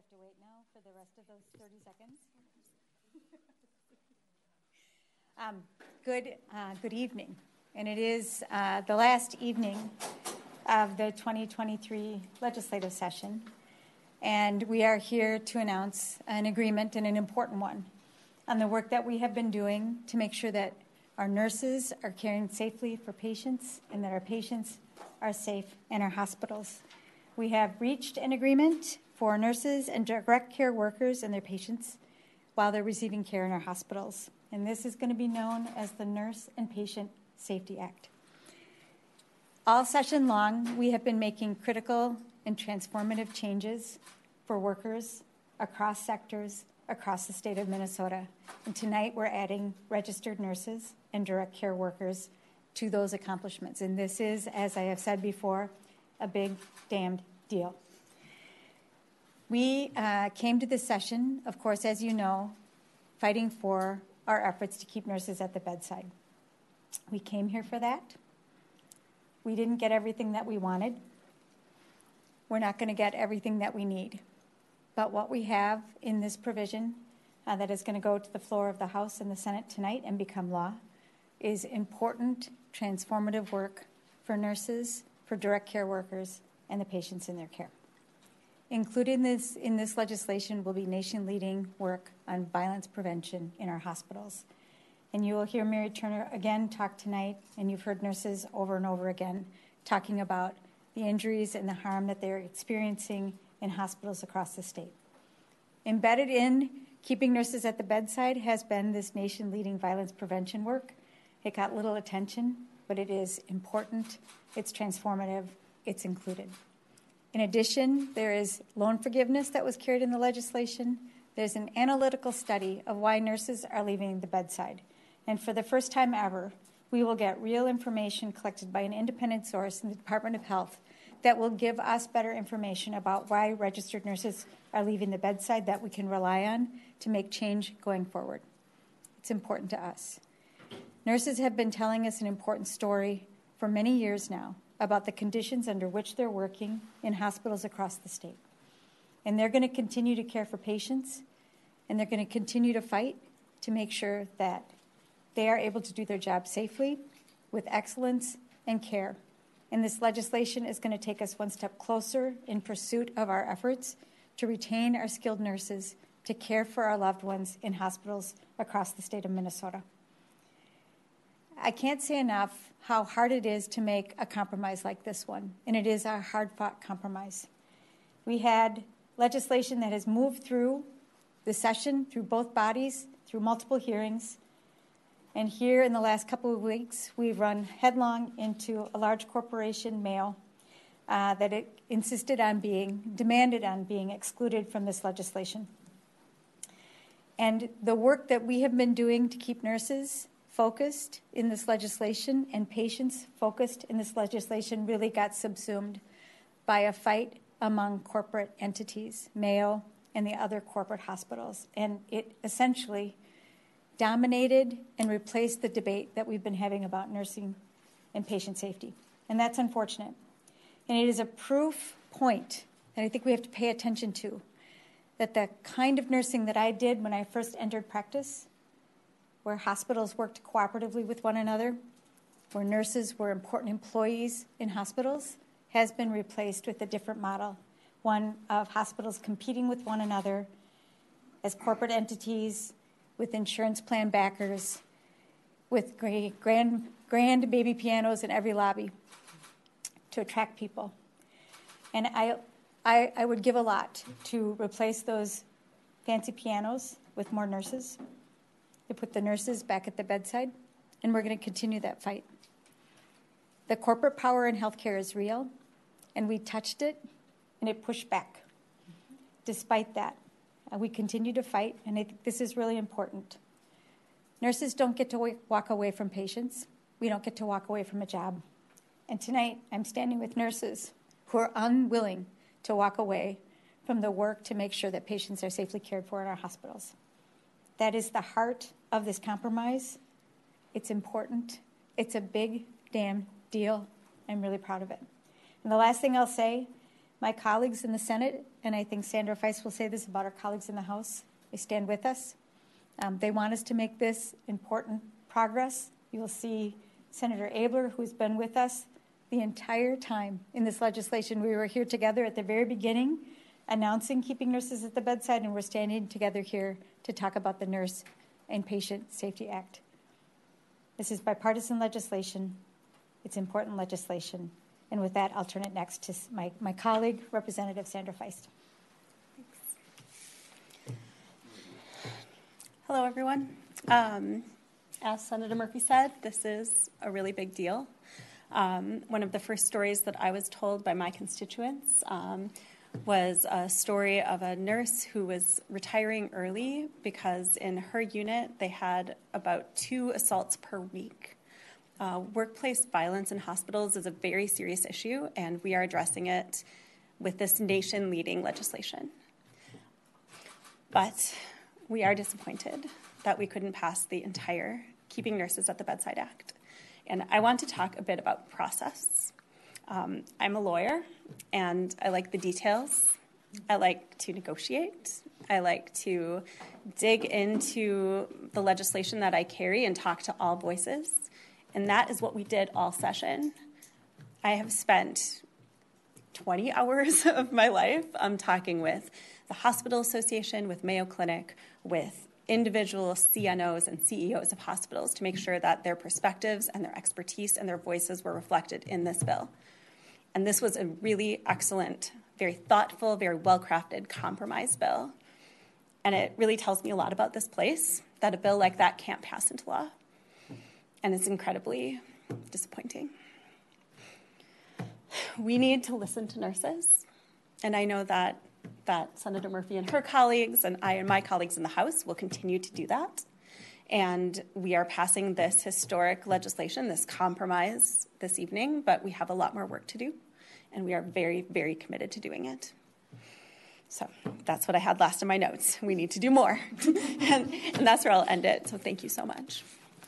to wait now for the rest of those 30 seconds. Good evening. And it is the last evening of the 2023 legislative session. And we are here to announce an agreement, and an important one, on the work that we have been doing to make sure that our nurses are caring safely for patients and that our patients are safe in our hospitals. We have reached an agreement for nurses and direct care workers and their patients while they're receiving care in our hospitals. And this is going to be known as the Nurse and Patient Safety Act. All session long, we have been making critical and transformative changes for workers across sectors across the state of Minnesota. And tonight we're adding registered nurses and direct care workers to those accomplishments. And this is, as I have said before, a big damned deal. We came to this session, of course, as you know, fighting for our efforts to keep nurses at the bedside. We came here for that. We didn't get everything that we wanted. We're not going to get everything that we need. But what we have in this provision that is going to go to the floor of the House and the Senate tonight and become law is important, transformative work for nurses, for direct care workers, and the patients in their care. Included in this legislation will be nation-leading work on violence prevention in our hospitals. And you will hear Mary Turner again talk tonight, and you've heard nurses over and over again talking about the injuries and the harm that they're experiencing in hospitals across the state. Embedded in keeping nurses at the bedside has been this nation-leading violence prevention work. It got little attention, but it is important, it's transformative, it's included. In addition, there is loan forgiveness that was carried in the legislation. There's an analytical study of why nurses are leaving the bedside. And for the first time ever, we will get real information collected by an independent source in the Department of Health that will give us better information about why registered nurses are leaving the bedside that we can rely on to make change going forward. It's important to us. Nurses have been telling us an important story for many years now about the conditions under which they're working in hospitals across the state. And they're going to continue to care for patients, and they're going to continue to fight to make sure that they are able to do their job safely, with excellence and care. And this legislation is going to take us one step closer in pursuit of our efforts to retain our skilled nurses to care for our loved ones in hospitals across the state of Minnesota. I can't say enough how hard it is to make a compromise like this one, and it is a hard-fought compromise. We had legislation that has moved through the session, through both bodies, through multiple hearings, and here in the last couple of weeks, we've run headlong into a large corporation, Mayo, that it demanded on being excluded from this legislation. And the work that we have been doing to keep nurses focused in this legislation and patients focused in this legislation really got subsumed by a fight among corporate entities, Mayo and the other corporate hospitals. And it essentially dominated and replaced the debate that we've been having about nursing and patient safety. And that's unfortunate. And it is a proof point that I think we have to pay attention to, that the kind of nursing that I did when I first entered practice, where hospitals worked cooperatively with one another, where nurses were important employees in hospitals, has been replaced with a different model, one of hospitals competing with one another as corporate entities, with insurance plan backers, with grand baby pianos in every lobby to attract people. And I would give a lot to replace those fancy pianos with more nurses, to put the nurses back at the bedside, and we're going to continue that fight. The corporate power in healthcare is real, and we touched it, and it pushed back. Despite that, we continue to fight, and I think this is really important. Nurses don't get to walk away from patients. We don't get to walk away from a job. And tonight, I'm standing with nurses who are unwilling to walk away from the work to make sure that patients are safely cared for in our hospitals. That is the heart of this compromise. It's important. It's a big damn deal. I'm really proud of it. And the last thing I'll say, My colleagues in the Senate, and I think Sandra Feist will say this about our colleagues in the House, they stand with us. They want us to make this important progress. You will see Senator Abeler, who's been with us the entire time in this legislation. We were here together at the very beginning, announcing keeping nurses at the bedside, and we're standing together here to talk about the Nurse and Patient Safety Act. This is bipartisan legislation. It's important legislation. And with that, I'll turn it next to my colleague, Representative Sandra Feist. Hello, everyone. As Senator Murphy said, this is a really big deal. One of the first stories that I was told by my constituents was a story of a nurse who was retiring early because in her unit they had about 2 assaults per week. Workplace violence in hospitals is a very serious issue, and we are addressing it with this nation-leading legislation. But we are disappointed that we couldn't pass the entire Keeping Nurses at the Bedside Act. And I want to talk a bit about process. I'm a lawyer, and I like the details. I like to negotiate. I like to dig into the legislation that I carry and talk to all voices. And that is what we did all session. I have spent 20 hours of my life talking with the Hospital Association, with Mayo Clinic, with individual CNOs and CEOs of hospitals to make sure that their perspectives and their expertise and their voices were reflected in this bill. And this was a really excellent, very thoughtful, very well-crafted compromise bill. And it really tells me a lot about this place, that a bill like that can't pass into law. And it's incredibly disappointing. We need to listen to nurses. And I know that Senator Murphy and her colleagues and I and my colleagues in the House will continue to do that. And we are passing this historic legislation, this compromise this evening, but we have a lot more work to do. And we are very, very committed to doing it. So that's what I had last in my notes. We need to do more. and that's where I'll end it. So thank you so much.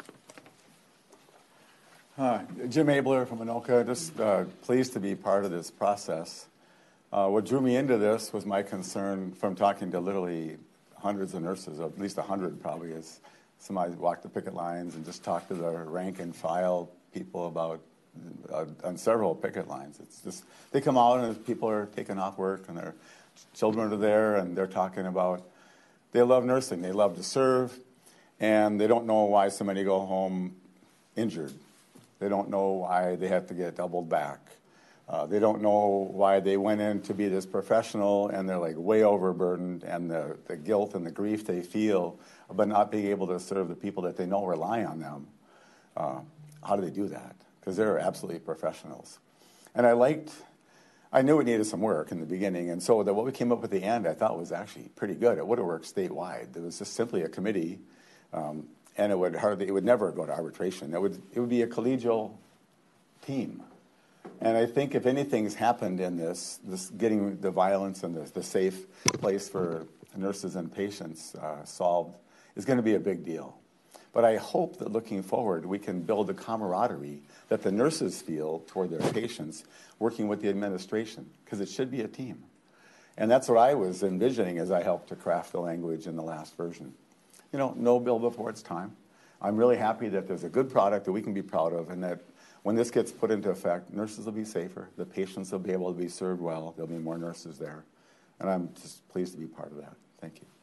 Jim Abeler from Anoka, just pleased to be part of this process. What drew me into this was my concern from talking to literally hundreds of nurses, at least 100 probably, as somebody walked the picket lines and just talked to the rank and file people about on several picket lines. It's just, they come out and people are taking off work and their children are there and they're talking about, they love nursing, they love to serve, and they don't know why so many go home injured. They don't know why they have to get doubled back. They don't know why they went in to be this professional and they're like way overburdened, and the guilt and the grief they feel about not being able to serve the people that they know rely on them. How do they do that? Because they're absolutely professionals. And I knew it needed some work in the beginning, and so what we came up with at the end I thought was actually pretty good. It would have worked statewide. It was just simply a committee, and it would never go to arbitration. It would be a collegial team. And I think if anything's happened in this getting the violence and the safe place for nurses and patients solved is going to be a big deal. But I hope that looking forward, we can build a camaraderie that the nurses feel toward their patients working with the administration, because it should be a team. And that's what I was envisioning as I helped to craft the language in the last version. You know, no bill before its time. I'm really happy that there's a good product that we can be proud of, and that when this gets put into effect, nurses will be safer, the patients will be able to be served well, there'll be more nurses there. And I'm just pleased to be part of that. Thank you.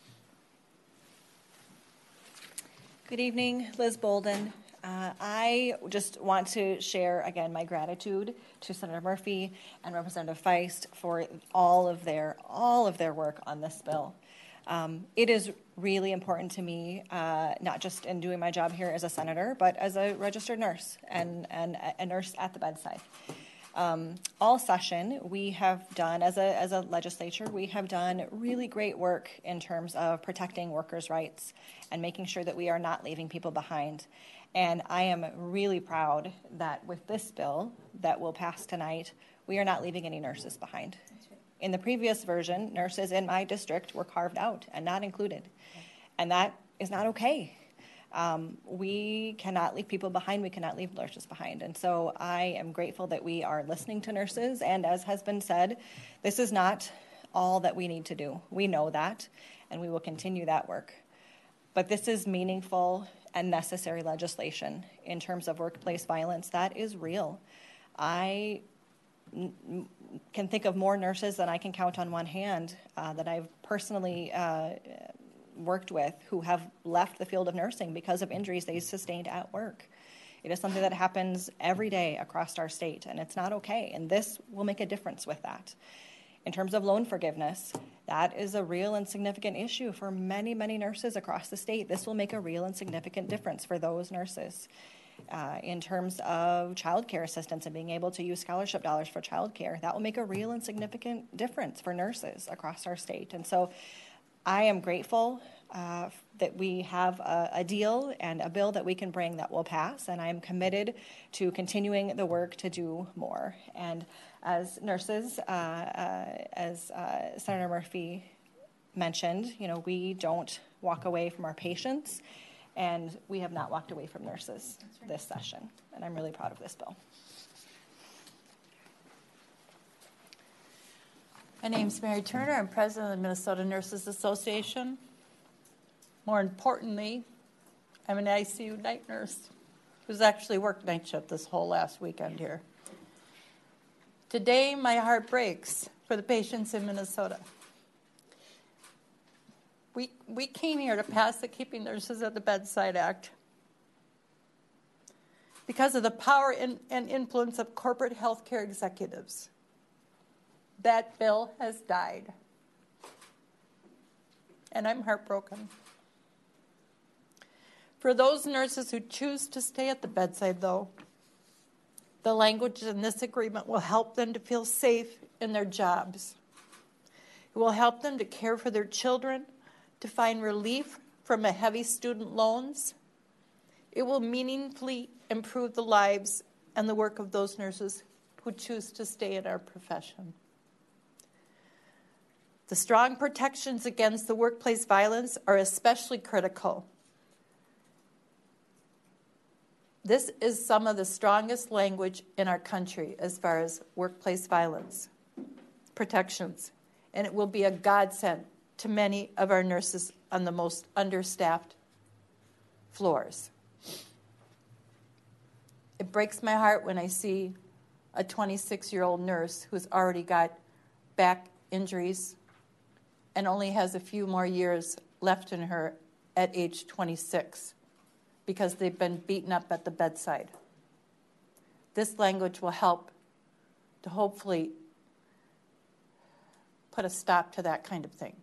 Good evening, Liz Bolden. I just want to share again my gratitude to Senator Murphy and Representative Feist for all of their work on this bill. It is really important to me, not just in doing my job here as a senator, but as a registered nurse and a nurse at the bedside. All session, we have done, as a legislature, we have done really great work in terms of protecting workers' rights and making sure that we are not leaving people behind. And I am really proud that with this bill that will pass tonight, we are not leaving any nurses behind. In the previous version, nurses in my district were carved out and not included. And that is not okay. We cannot leave people behind. We cannot leave nurses behind. And so I am grateful that we are listening to nurses. And as has been said, this is not all that we need to do. We know that, and we will continue that work. But this is meaningful and necessary legislation in terms of workplace violence that is real. I can think of more nurses than I can count on one hand that I've personally worked with who have left the field of nursing because of injuries they sustained at work. It is something that happens every day across our state, and it's not okay. And this will make a difference with that. In terms of loan forgiveness, that is a real and significant issue for many, many nurses across the state. This will make a real and significant difference for those nurses. In terms of child care assistance and being able to use scholarship dollars for child care, that will make a real and significant difference for nurses across our state. And so I am grateful that we have a deal and a bill that we can bring that will pass, and I am committed to continuing the work to do more. And as nurses, as Senator Murphy mentioned, we don't walk away from our patients, and we have not walked away from nurses this session, and I'm really proud of this bill. My name's Mary Turner. I'm president of the Minnesota Nurses Association. More importantly, I'm an ICU night nurse who's actually worked night shift this whole last weekend here. Today, my heart breaks for the patients in Minnesota. We came here to pass the Keeping Nurses at the Bedside Act because of the power and influence of corporate healthcare executives. That bill has died. And I'm heartbroken. For those nurses who choose to stay at the bedside, though, the language in this agreement will help them to feel safe in their jobs. It will help them to care for their children, to find relief from a heavy student loans. It will meaningfully improve the lives and the work of those nurses who choose to stay in our profession. The strong protections against the workplace violence are especially critical. This is some of the strongest language in our country as far as workplace violence protections, and it will be a godsend to many of our nurses on the most understaffed floors. It breaks my heart when I see a 26-year-old nurse who's already got back injuries and only has a few more years left in her at age 26 because they've been beaten up at the bedside. This language will help to hopefully put a stop to that kind of thing.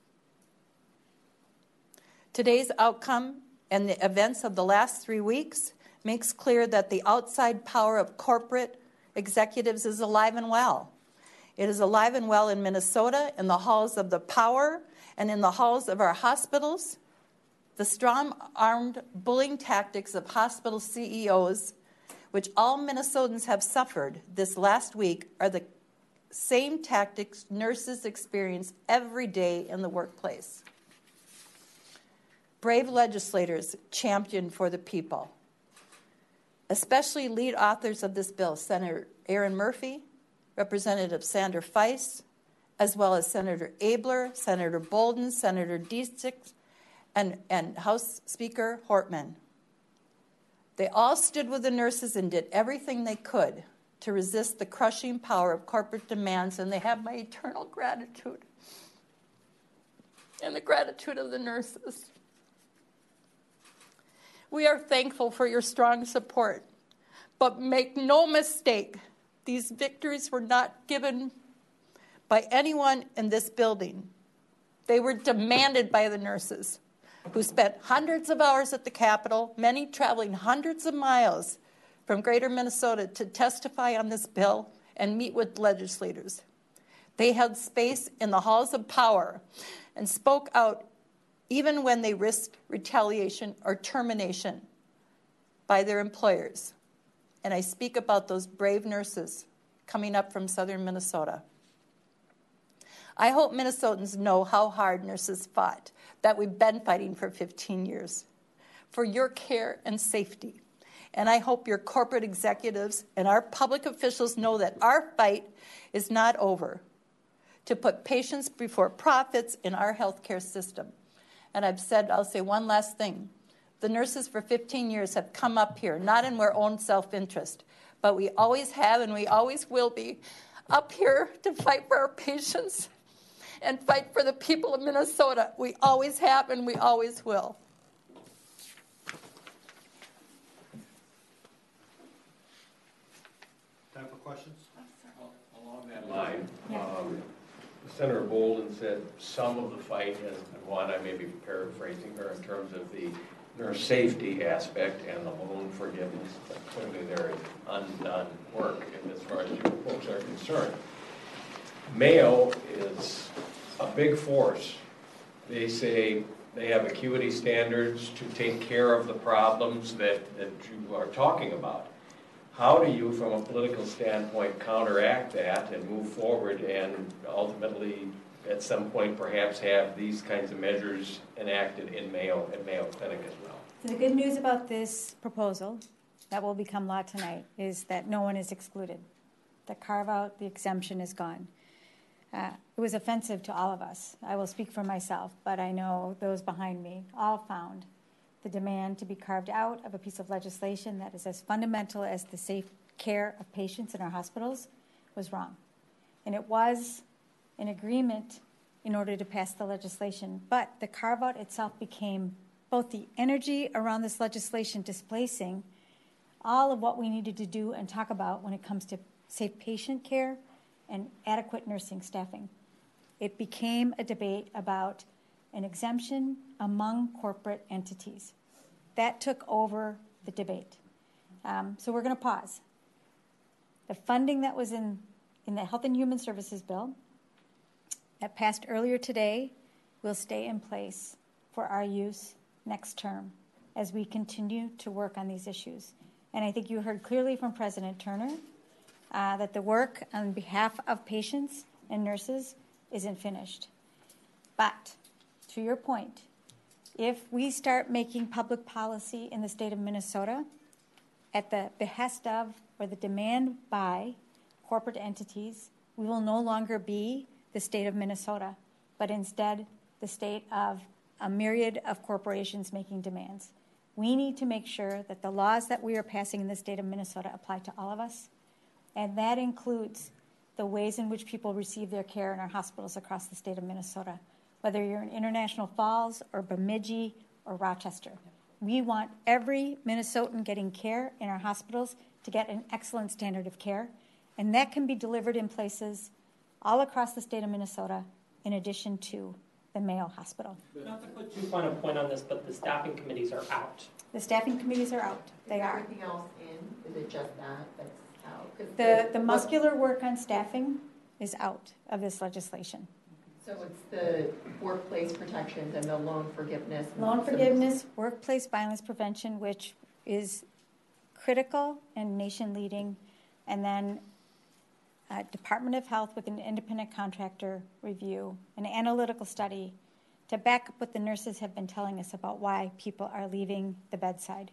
Today's outcome and the events of the last 3 weeks makes clear that the outside power of corporate executives is alive and well. It is alive and well in Minnesota, in the halls of the power, and in the halls of our hospitals. The strong-armed bullying tactics of hospital CEOs, which all Minnesotans have suffered this last week, are the same tactics nurses experience every day in the workplace. Brave legislators champion for the people, especially lead authors of this bill, Senator Erin Murphy, Representative Sander Feist, as well as Senator Abler, Senator Bolden, Senator Diestricht, and House Speaker Hortman. They all stood with the nurses and did everything they could to resist the crushing power of corporate demands, and they have my eternal gratitude and the gratitude of the nurses. We are thankful for your strong support, but make no mistake, these victories were not given by anyone in this building. They were demanded by the nurses, who spent hundreds of hours at the Capitol, many traveling hundreds of miles from greater Minnesota to testify on this bill and meet with legislators. They held space in the halls of power and spoke out even when they risked retaliation or termination by their employers. And I speak about those brave nurses coming up from southern Minnesota. I hope Minnesotans know how hard nurses fought, that we've been fighting for 15 years. for your care and safety. And I hope your corporate executives and our public officials know that our fight is not over to put patients before profits in our healthcare system. And I'll say one last thing. The nurses for 15 years have come up here, not in their own self-interest, but we always have and we always will be up here to fight for our patients and fight for the people of Minnesota. We always have and we always will. Time for questions? Along that line, Senator Bolden said some of the fight has been won. I may be paraphrasing her in terms of the nurse safety aspect and the loan forgiveness, but clearly there is undone work as far as you folks are concerned. Mayo is a big force. They say they have acuity standards to take care of the problems that you are talking about. How do you, from a political standpoint, counteract that and move forward and ultimately, at some point, perhaps have these kinds of measures enacted in Mayo Clinic as well? So the good news about this proposal that will become law tonight is that no one is excluded. The carve-out, the exemption is gone. It was offensive to all of us. I will speak for myself, but I know those behind me all found the demand to be carved out of a piece of legislation that is as fundamental as the safe care of patients in our hospitals was wrong. And it was an agreement in order to pass the legislation, but the carve-out itself became both the energy around this legislation displacing all of what we needed to do and talk about when it comes to safe patient care and adequate nursing staffing. It became a debate about an exemption among corporate entities. That took over the debate. So we're going to pause. The funding that was in the Health and Human Services bill that passed earlier today will stay in place for our use next term as we continue to work on these issues. And I think you heard clearly from President Turner that the work on behalf of patients and nurses isn't finished. But to your point, if we start making public policy in the state of Minnesota at the behest of or the demand by corporate entities, we will no longer be the state of Minnesota, but instead the state of a myriad of corporations making demands. We need to make sure that the laws that we are passing in the state of Minnesota apply to all of us, and that includes the ways in which people receive their care in our hospitals across the state of Minnesota, whether you're in International Falls or Bemidji or Rochester. We want every Minnesotan getting care in our hospitals to get an excellent standard of care, and that can be delivered in places all across the state of Minnesota in addition to the Mayo Hospital. Not to put too fine a point on this, but the staffing committees are out. The staffing committees are out. They are. Everything else in? Is it just that that's out? 'Cause The muscular work on staffing is out of this legislation. So it's the workplace protections and the loan forgiveness. Loan forgiveness, workplace violence prevention, which is critical and nation leading, and then Department of Health with an independent contractor review, an analytical study to back up what the nurses have been telling us about why people are leaving the bedside.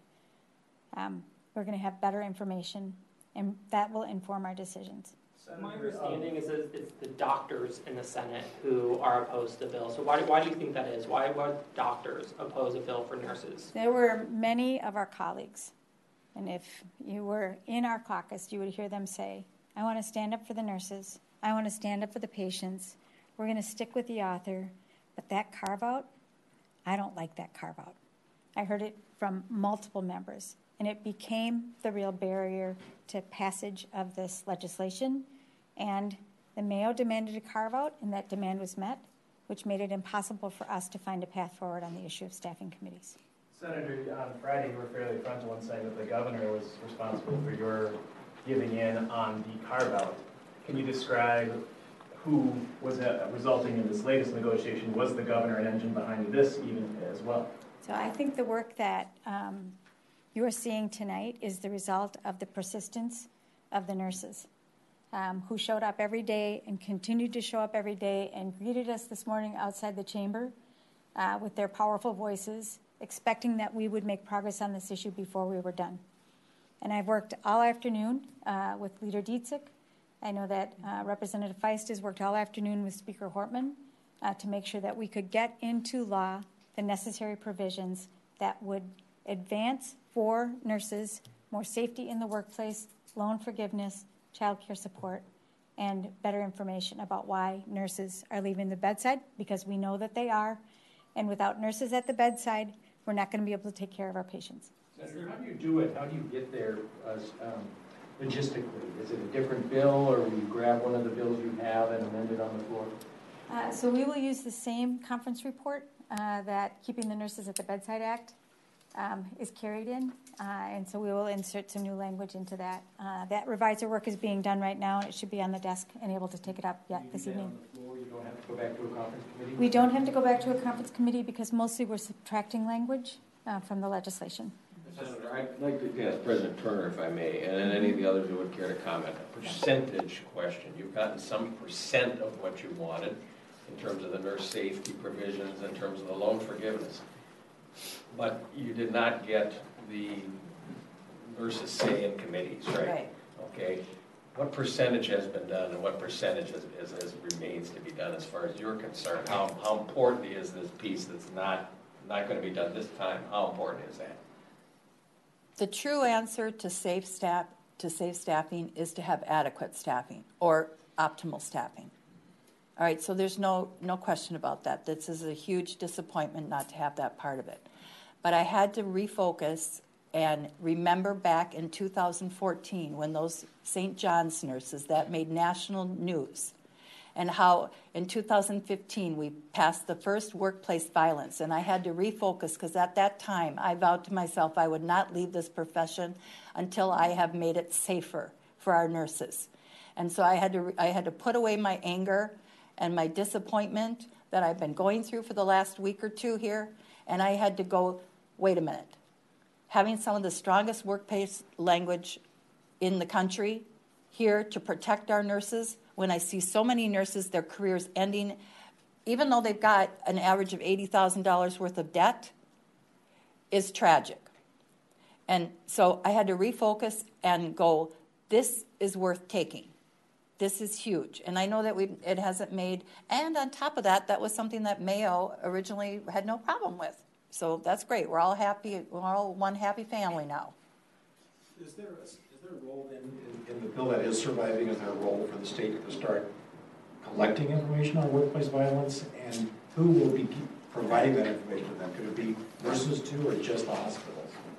We're going to have better information, and that will inform our decisions. My understanding is that it's the doctors in the Senate who are opposed to the bill. So why do you think that is? Why would doctors oppose a bill for nurses? There were many of our colleagues, and if you were in our caucus, you would hear them say, I want to stand up for the nurses. I want to stand up for the patients. We're going to stick with the author. But that carve-out, I don't like that carve-out. I heard it from multiple members, and it became the real barrier to passage of this legislation. And the Mayo demanded a carve-out, and that demand was met, which made it impossible for us to find a path forward on the issue of staffing committees. Senator, on Friday you were fairly frontal in saying that the governor was responsible for your giving in on the carve-out. Can you describe who was resulting in this latest negotiation? Was the governor an engine behind this even as well? So I think the work that you are seeing tonight is the result of the persistence of the nurses who showed up every day and continued to show up every day and greeted us this morning outside the chamber with their powerful voices expecting that we would make progress on this issue before we were done. And I've worked all afternoon with Leader Dietzick. I know that Representative Feist has worked all afternoon with Speaker Hortman to make sure that we could get into law the necessary provisions that would advance for nurses more safety in the workplace, loan forgiveness, child care support, and better information about why nurses are leaving the bedside, because we know that they are. And without nurses at the bedside, we're not going to be able to take care of our patients. Senator, how do you do it? How do you get there logistically? Is it a different bill, or will you grab one of the bills you have and amend it on the floor? So we will use the same conference report that Keeping the Nurses at the Bedside Act is carried in, and so we will insert some new language into that. That revisor work is being done right now, and it should be on the desk and able to take it up this evening. On the floor? You don't have to go back to a conference committee? We don't have to go back to a conference committee because mostly we're subtracting language from the legislation. Senator, I'd like to ask President Turner, if I may, and then any of the others who would care to comment. A percentage question. You've gotten some percent of what you wanted in terms of the nurse safety provisions, in terms of the loan forgiveness. But you did not get the nurses' say in committees, right? Right. Okay. What percentage has been done, and what percentage remains to be done as far as you're concerned? How important is this piece that's not going to be done this time? How important is that? The true answer to safe staffing is to have adequate staffing or optimal staffing. All right, so there's no question about that. This is a huge disappointment not to have that part of it. But I had to refocus and remember back in 2014 when those St. John's nurses, that made national news, and how in 2015 we passed the first workplace violence. And I had to refocus because at that time I vowed to myself I would not leave this profession until I have made it safer for our nurses. And so I had to put away my anger and my disappointment that I've been going through for the last week or two here, and I had to go, wait a minute. Having some of the strongest workplace language in the country here to protect our nurses, when I see so many nurses, their careers ending, even though they've got an average of $80,000 worth of debt, is tragic. And so I had to refocus and go, this is worth taking. This is huge. And I know that it hasn't made, and on top of that, that was something that Mayo originally had no problem with. So that's great. We're all happy. We're all one happy family now. Is there a role in the bill that is surviving? Is there a role for the state to start collecting information on workplace violence? And who will be providing that information to them? Could it be nurses too, or just the hospitals?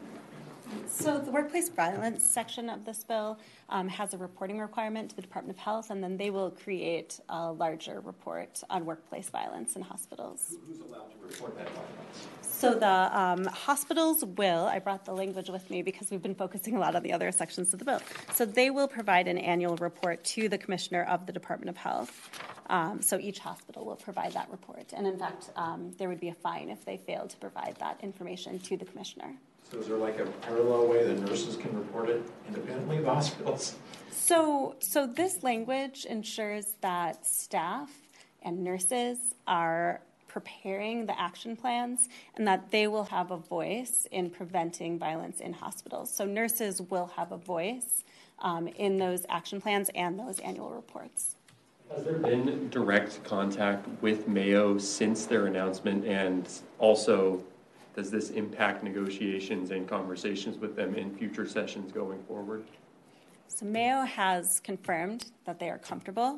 So the workplace violence section of this bill has a reporting requirement to the Department of Health, and then they will create a larger report on workplace violence in hospitals. Who's allowed to report that violence? So the hospitals will, I brought the language with me because we've been focusing a lot on the other sections of the bill. So they will provide an annual report to the Commissioner of the Department of Health. So each hospital will provide that report. And in fact, there would be a fine if they failed to provide that information to the Commissioner. So is there like a parallel way that nurses can report it independently of the hospitals? So this language ensures that staff and nurses are preparing the action plans and that they will have a voice in preventing violence in hospitals. So nurses will have a voice in those action plans and those annual reports. Has there been direct contact with Mayo since their announcement, and also does this impact negotiations and conversations with them in future sessions going forward? So Mayo has confirmed that they are comfortable.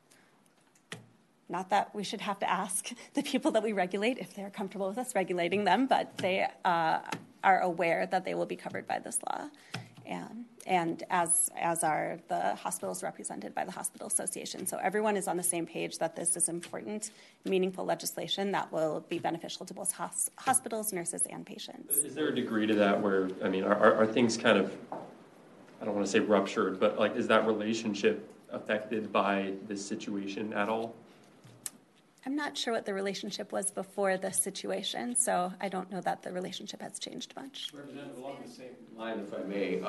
Not that we should have to ask the people that we regulate if they're comfortable with us regulating them, but they are aware that they will be covered by this law. And as are the hospitals represented by the Hospital Association. So everyone is on the same page that this is important, meaningful legislation that will be beneficial to both hospitals, nurses, and patients. Is there a degree to that where, I mean, are things kind of, I don't want to say ruptured, but like, is that relationship affected by this situation at all? I'm not sure what the relationship was before this situation, so I don't know that the relationship has changed much. Representative, along the same line, if I may,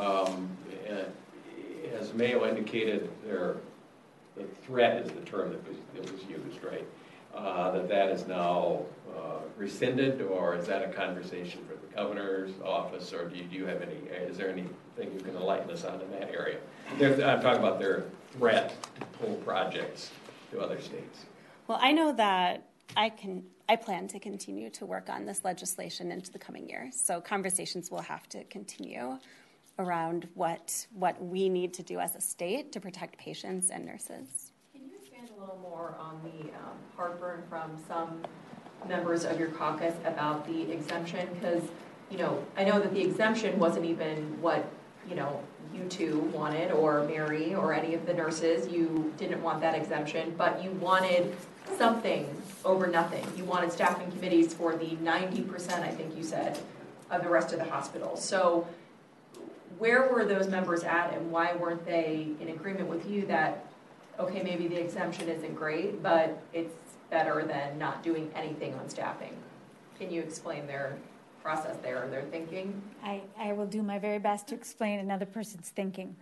as Mayo indicated, the threat is the term that was used, right? that is now rescinded, or is that a conversation for the governor's office, or do you have any, is there anything you can enlighten us on in that area? I'm talking about their threat to pull projects to other states. Well, I know that I plan to continue to work on this legislation into the coming year. So conversations will have to continue around what we need to do as a state to protect patients and nurses. Can you expand a little more on the heartburn from some members of your caucus about the exemption? Because, you know, I know that the exemption wasn't even what, you know, you two wanted, or Mary, or any of the nurses. You didn't want that exemption, but you wanted something over nothing. You wanted staffing committees for the 90%, I think you said, of the rest of the hospital. So where were those members at, and why weren't they in agreement with you that, okay, maybe the exemption isn't great, but it's better than not doing anything on staffing? Can you explain their process there, or their thinking? I will do my very best to explain another person's thinking.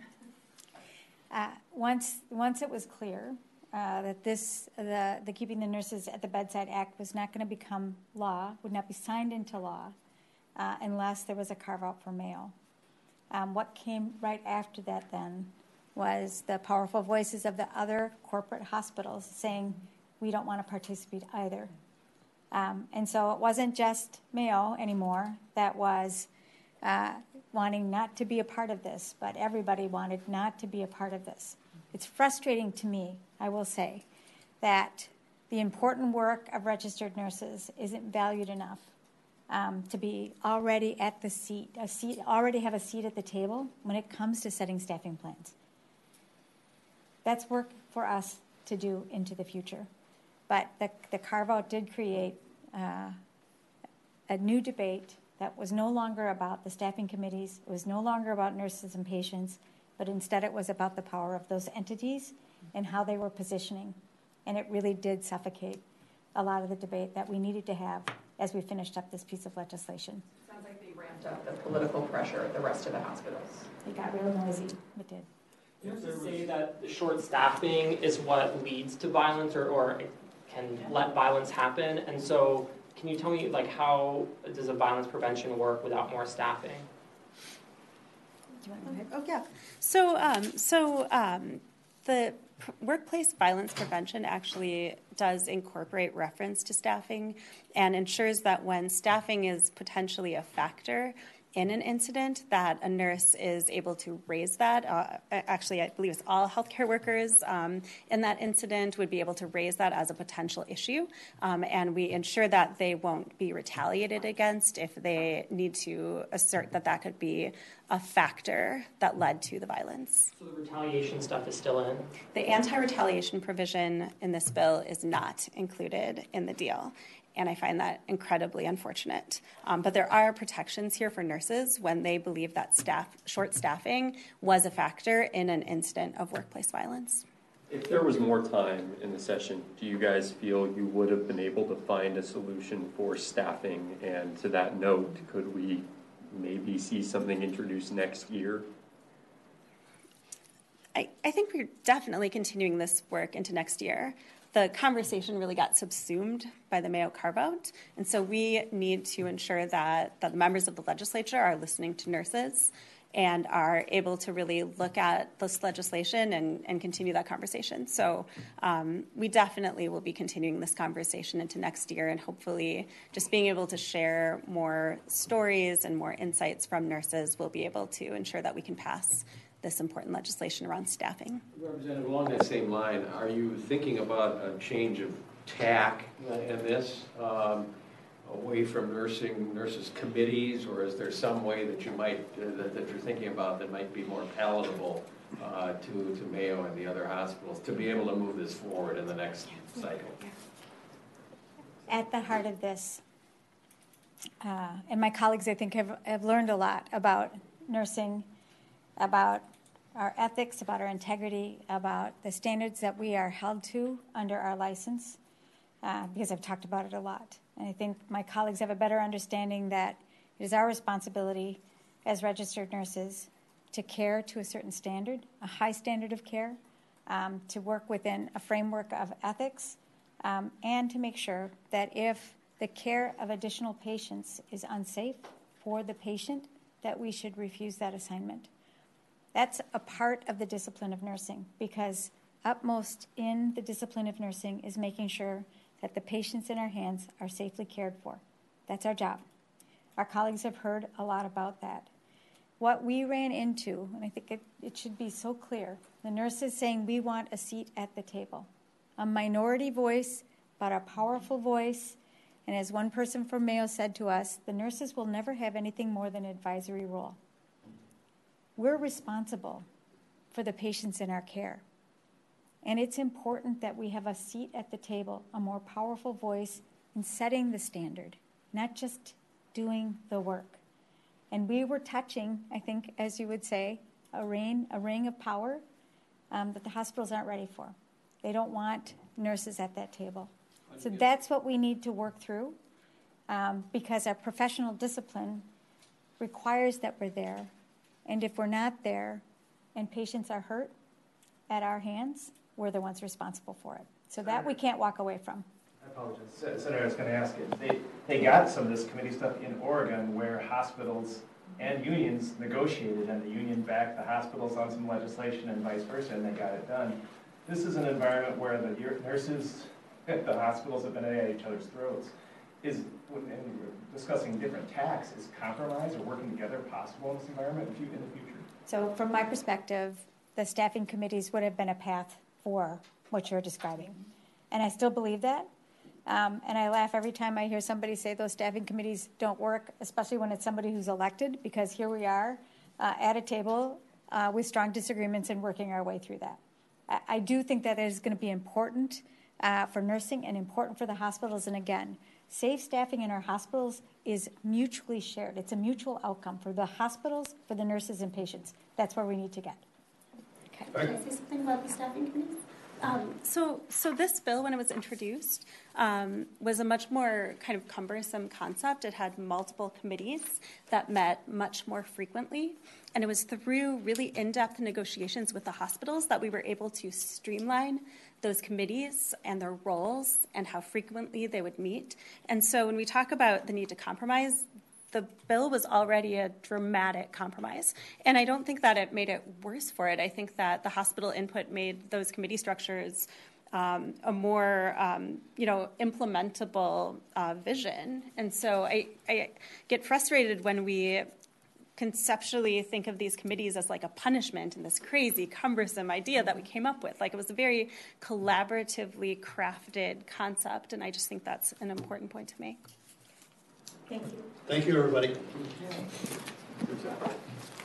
Once it was clear that the Keeping the Nurses at the Bedside Act was not going to become law, would not be signed into law, unless there was a carve-out for Mayo. What came right after that then was the powerful voices of the other corporate hospitals saying, we don't want to participate either. And so it wasn't just Mayo anymore that was wanting not to be a part of this, but everybody wanted not to be a part of this. It's frustrating to me, I will say, that the important work of registered nurses isn't valued enough to be already at the seat, already have a seat at the table when it comes to setting staffing plans. That's work for us to do into the future. But the carve-out did create a new debate that was no longer about the staffing committees. It was no longer about nurses and patients, but instead it was about the power of those entities and how they were positioning. And it really did suffocate a lot of the debate that we needed to have as we finished up this piece of legislation. Sounds like they ramped up the political pressure at the rest of the hospitals. It got real noisy, it did. You have to say that the short staffing is what leads to violence, or can let violence happen. And so can you tell me, like, how does a violence prevention work without more staffing? Do you want to go ahead? Oh, yeah. The workplace violence prevention actually does incorporate reference to staffing and ensures that when staffing is potentially a factor in an incident, that a nurse is able to raise that. Actually, I believe it's all healthcare workers in that incident would be able to raise that as a potential issue. And we ensure that they won't be retaliated against if they need to assert that that could be a factor that led to the violence. So the retaliation stuff is still in? The anti-retaliation provision in this bill is not included in the deal. And I find that incredibly unfortunate. But there are protections here for nurses when they believe that short staffing was a factor in an incident of workplace violence. If there was more time in the session, do you guys feel you would have been able to find a solution for staffing? And to that note, could we maybe see something introduced next year? I think we're definitely continuing this work into next year. The conversation really got subsumed by the Mayo carve-out, and so we need to ensure that the members of the legislature are listening to nurses and are able to really look at this legislation and continue that conversation. So we definitely will be continuing this conversation into next year, and hopefully just being able to share more stories and more insights from nurses will be able to ensure that we can pass this important legislation around staffing. Representative, along that same line, are you thinking about a change of tack in this, away from nurses committees, or is there some way that you might that you're thinking about that might be more palatable to Mayo and the other hospitals to be able to move this forward in the next cycle? At the heart of this, and my colleagues, I think, have learned a lot about nursing, about our ethics, about our integrity, about the standards that we are held to under our license, because I've talked about it a lot. And I think my colleagues have a better understanding that it is our responsibility as registered nurses to care to a certain standard, a high standard of care, to work within a framework of ethics, and to make sure that if the care of additional patients is unsafe for the patient, that we should refuse that assignment. That's a part of the discipline of nursing, because upmost in the discipline of nursing is making sure that the patients in our hands are safely cared for. That's our job. Our colleagues have heard a lot about that. What we ran into, and I think it should be so clear, the nurses saying we want a seat at the table. A minority voice, but a powerful voice. And as one person from Mayo said to us, the nurses will never have anything more than an advisory role. We're responsible for the patients in our care. And it's important that we have a seat at the table, a more powerful voice in setting the standard, not just doing the work. And we were touching, I think, as you would say, a ring of power that the hospitals aren't ready for. They don't want nurses at that table. So that's what we need to work through, because our professional discipline requires that we're there. And if we're not there and patients are hurt at our hands, we're the ones responsible for it. So that we can't walk away from. I apologize. Senator, I was going to ask you, they got some of this committee stuff in Oregon where hospitals and unions negotiated, and the union backed the hospitals on some legislation and vice versa, and they got it done. This is an environment where the nurses at the hospitals have been at each other's throats. And we're discussing different tacks, is compromise or working together possible in this environment in the future? So from my perspective, the staffing committees would have been a path for what you're describing. And I still believe that. And I laugh every time I hear somebody say those staffing committees don't work, especially when it's somebody who's elected, because here we are at a table with strong disagreements and working our way through that. I do think that is going to be important for nursing and important for the hospitals. And again, safe staffing in our hospitals is mutually shared. It's a mutual outcome for the hospitals, for the nurses and patients. That's where we need to get. Okay. Can I say something about the staffing committees? So this bill, when it was introduced, was a much more kind of cumbersome concept. It had multiple committees that met much more frequently, and it was through really in-depth negotiations with the hospitals that we were able to streamline those committees and their roles and how frequently they would meet. And so when we talk about the need to compromise, the bill was already a dramatic compromise. And I don't think that it made it worse for it. I think that the hospital input made those committee structures a more, implementable vision. And so I get frustrated when we conceptually think of these committees as like a punishment and this crazy, cumbersome idea that we came up with. Like, it was a very collaboratively crafted concept, and I just think that's an important point to make. Thank you. Thank you, everybody. Good job.